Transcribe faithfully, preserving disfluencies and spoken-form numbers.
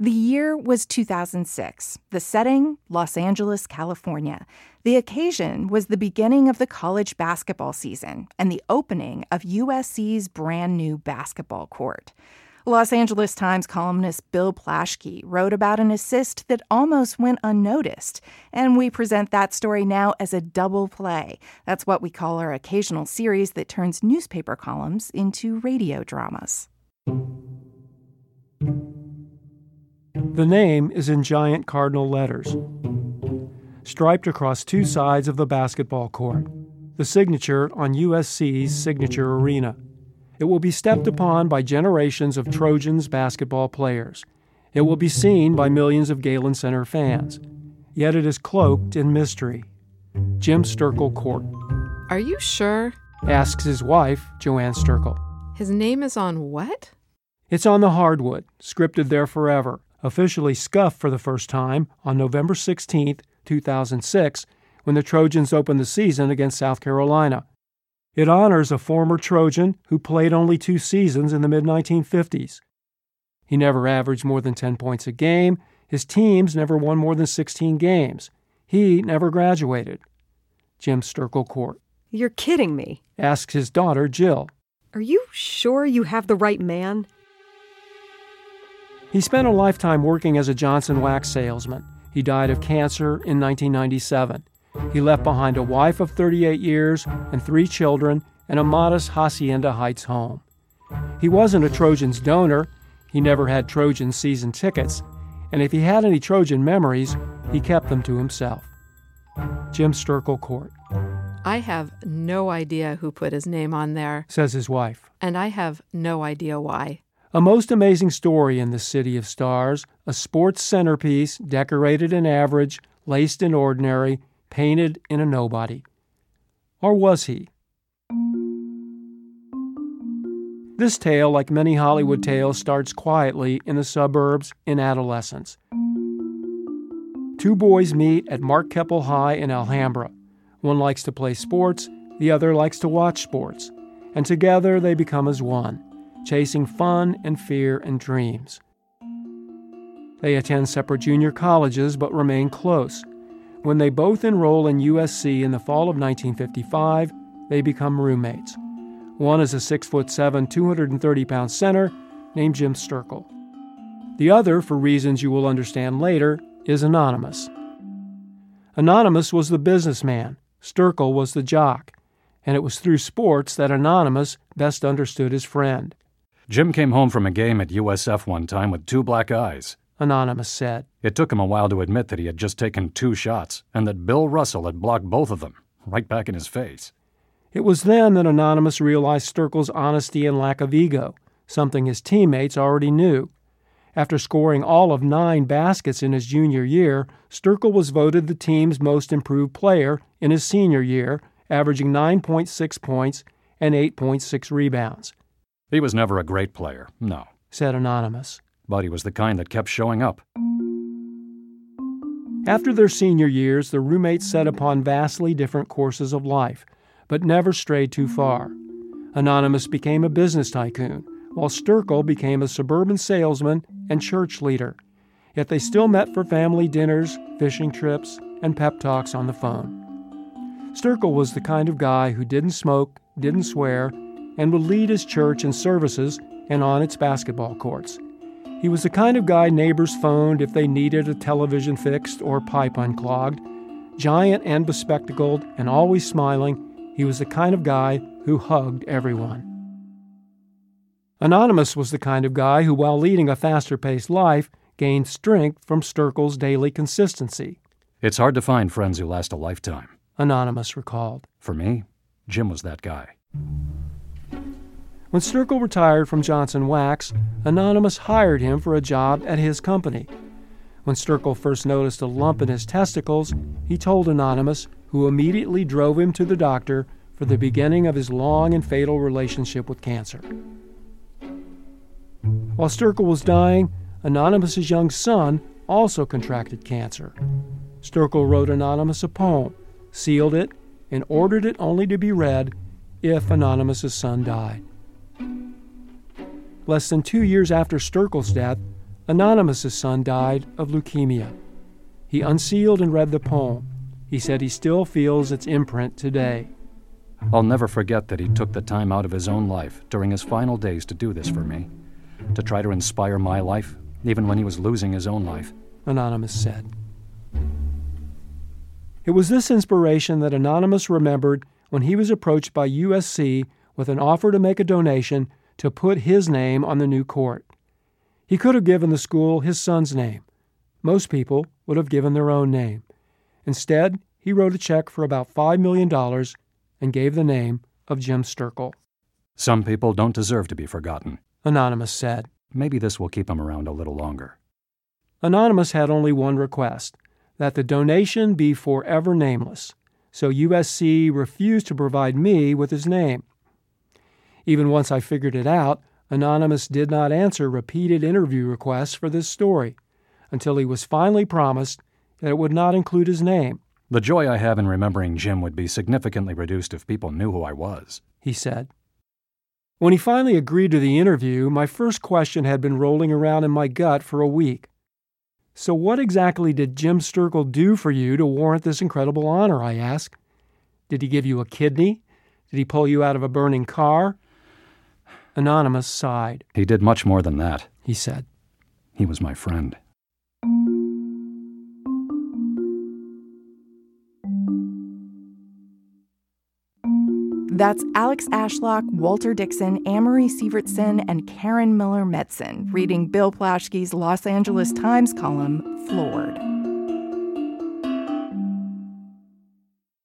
The year was two thousand six. The setting, Los Angeles, California. The occasion was the beginning of the college basketball season and the opening of U S C's brand new basketball court. Los Angeles Times columnist Bill Plaschke wrote about an assist that almost went unnoticed, and we present that story now as a double play. That's what we call our occasional series that turns newspaper columns into radio dramas. The name is in giant cardinal letters, striped across two sides of the basketball court, the signature on U S C's signature arena. It will be stepped upon by generations of Trojans basketball players. It will be seen by millions of Galen Center fans. Yet it is cloaked in mystery. Jim Sterkel Court. Are you sure? Asks his wife, Joanne Sterkel. His name is on what? It's on the hardwood, scripted there forever, officially scuffed for the first time on November sixteenth, two thousand six, when the Trojans opened the season against South Carolina. It honors a former Trojan who played only two seasons in the mid nineteen fifties. He never averaged more than ten points a game. His teams never won more than sixteen games. He never graduated. Jim Sterkel Court. You're kidding me. Asks his daughter, Jill. Are you sure you have the right man? He spent a lifetime working as a Johnson wax salesman. He died of cancer in nineteen ninety-seven. He left behind a wife of thirty-eight years and three children and a modest Hacienda Heights home. He wasn't a Trojans donor. He never had Trojan season tickets. And if he had any Trojan memories, he kept them to himself. Jim Sterkel Court. I have no idea who put his name on there, says his wife. And I have no idea why. A most amazing story in the City of Stars, a sports centerpiece decorated in average, laced in ordinary, painted in a nobody. Or was he? This tale, like many Hollywood tales, starts quietly in the suburbs in adolescence. Two boys meet at Mark Keppel High in Alhambra. One likes to play sports, the other likes to watch sports. And together they become as one, chasing fun and fear and dreams. They attend separate junior colleges but remain close. When they both enroll in U S C in the fall of nineteen fifty-five, they become roommates. One is a six foot seven, two hundred thirty pound center named Jim Sterkel. The other, for reasons you will understand later, is Anonymous. Anonymous was the businessman. Sterkel was the jock. And it was through sports that Anonymous best understood his friend. Jim came home from a game at U S F one time with two black eyes, Anonymous said. It took him a while to admit that he had just taken two shots and that Bill Russell had blocked both of them, right back in his face. It was then that Anonymous realized Sterkel's honesty and lack of ego, something his teammates already knew. After scoring all of nine baskets in his junior year, Sterkel was voted the team's most improved player in his senior year, averaging nine point six points and eight point six rebounds. He was never a great player, no, said Anonymous. But he was the kind that kept showing up. After their senior years, the roommates set upon vastly different courses of life, but never strayed too far. Anonymous became a business tycoon, while Sterkel became a suburban salesman and church leader. Yet they still met for family dinners, fishing trips, and pep talks on the phone. Sterkel was the kind of guy who didn't smoke, didn't swear, and would lead his church in services and on its basketball courts. He was the kind of guy neighbors phoned if they needed a television fixed or pipe unclogged. Giant and bespectacled and always smiling, he was the kind of guy who hugged everyone. Anonymous was the kind of guy who, while leading a faster-paced life, gained strength from Sterkel's daily consistency. It's hard to find friends who last a lifetime, Anonymous recalled. For me, Jim was that guy. When Sterkel retired from Johnson Wax, Anonymous hired him for a job at his company. When Sterkel first noticed a lump in his testicles, he told Anonymous, who immediately drove him to the doctor for the beginning of his long and fatal relationship with cancer. While Sterkel was dying, Anonymous's young son also contracted cancer. Sterkel wrote Anonymous a poem, sealed it, and ordered it only to be read if Anonymous's son died. Less than two years after Sterkel's death, Anonymous's son died of leukemia. He unsealed and read the poem. He said he still feels its imprint today. I'll never forget that he took the time out of his own life during his final days to do this for me, to try to inspire my life, even when he was losing his own life, Anonymous said. It was this inspiration that Anonymous remembered when he was approached by U S C with an offer to make a donation to put his name on the new court. He could have given the school his son's name. Most people would have given their own name. Instead, he wrote a check for about five million dollars and gave the name of Jim Sterkel. Some people don't deserve to be forgotten, Anonymous said. Maybe this will keep him around a little longer. Anonymous had only one request, that the donation be forever nameless, so U S C refused to provide me with his name. Even once I figured it out, Anonymous did not answer repeated interview requests for this story, until he was finally promised that it would not include his name. The joy I have in remembering Jim would be significantly reduced if people knew who I was, he said. When he finally agreed to the interview, my first question had been rolling around in my gut for a week. So what exactly did Jim Sterkel do for you to warrant this incredible honor, I asked. Did he give you a kidney? Did he pull you out of a burning car? Anonymous sighed. He did much more than that, he said. He was my friend. That's Alex Ashlock, Walter Dixon, Amory Sievertson, and Karen Miller Metzen reading Bill Plaschke's Los Angeles Times column, Floored.